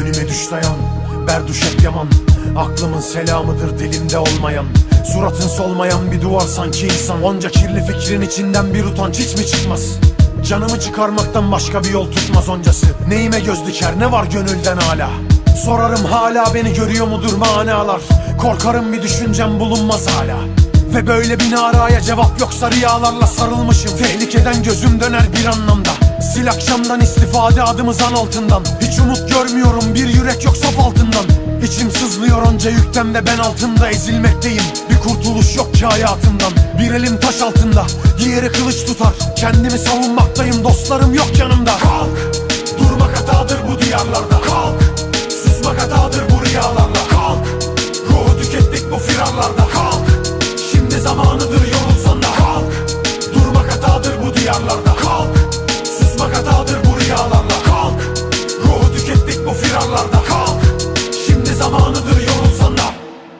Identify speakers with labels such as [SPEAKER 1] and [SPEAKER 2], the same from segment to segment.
[SPEAKER 1] Önüme düş dayan, berduş hep yaman. Aklımın selamıdır dilimde olmayan. Suratın solmayan bir duvar sanki insan. Onca kirli fikrin içinden bir utanç hiç mi çıkmaz? Canımı çıkarmaktan başka bir yol tutmaz oncası. Neyime göz diker, ne var gönülden hala? Sorarım hala beni görüyor mudur manalar? Korkarım bir düşüncem bulunmaz hala. Ve böyle bir naraya cevap yoksa rüyalarla sarılmışım. Tehlikeden gözüm döner bir anlamda. Sil akşamdan istifade adım zan altından. Hiç umut görmüyorum, bir yürek yok saf altından. İçim sızlıyor onca yükten ve ben altında ezilmekteyim. Bir kurtuluş yok ki hayatımdan. Bir elim taş altında, diğeri kılıç tutar. Kendimi savunmaktayım, dostlarım yok yanımda. Kalk, durmak hatadır bu diyarlarda. Kalk, susmak hatadır bu rüyalarla. Kalk, ruhu tükettik bu firarlarda. Kalk, şimdi zamanıdır yorulsan da. Kalk, durmak hatadır bu diyarlarda. Kalk, susmak hatadır bu rüyalarla. Kalk, ruhu tükettik bu firarlarda. Kalk, şimdi zamanıdır yorulsan da.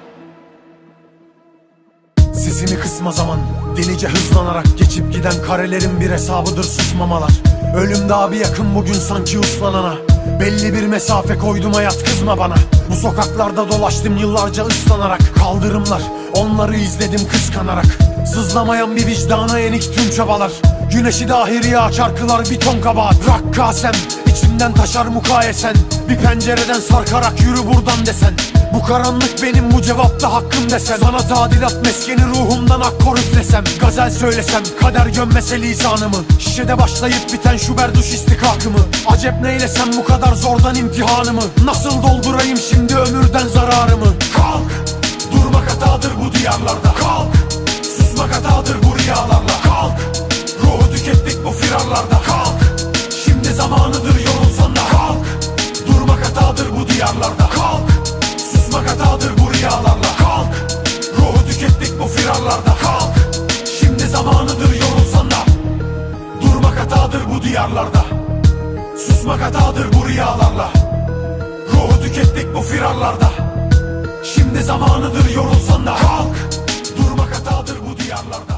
[SPEAKER 1] Sesimi kısma zaman, delice hızlanarak geçip giden karelerin bir hesabıdır susmamalar. Ölüm daha bir yakın bugün sanki uslanana. Belli bir mesafe koydum, hayat kızma bana. Bu sokaklarda dolaştım yıllarca ıslanarak. Kaldırımlar, onları izledim kıskanarak. Sızlamayan bir vicdana yenik tüm çabalar. Güneşi dahi riya çarkılar bir ton kabahat. Rakkasem, içimden taşar mukayesen. Bir pencereden sarkarak yürü buradan desen. Bu karanlık benim, bu cevapta hakkım desem. Sana tadilat meskeni ruhumdan akkor üflesem. Gazel söylesem, kader gömmese lisanımı. Şişede başlayıp biten şu berduş istikakımı. Acep neylesem bu kadar zordan imtihanımı. Nasıl doldurayım şimdi ömürden zararımı? Kalk, durmak hatadır bu diyarlarda. Kalk, susmak hatadır bu rüyalarla. Kalk, ruhu tükettik bu firarlarda. Kalk, şimdi zamanıdır yorulsan da. Kalk, durmak hatadır bu diyarlarda. Kalk, susmak hatadır bu rüyalarla. Kalk, ruhu tükettik bu firarlarda. Kalk, şimdi zamanıdır yorulsan da. Durmak hatadır bu diyarlarda. Susmak hatadır bu rüyalarla. Ruhu tükettik bu firarlarda. Şimdi zamanıdır yorulsan da. Kalk, durmak hatadır bu diyarlarda.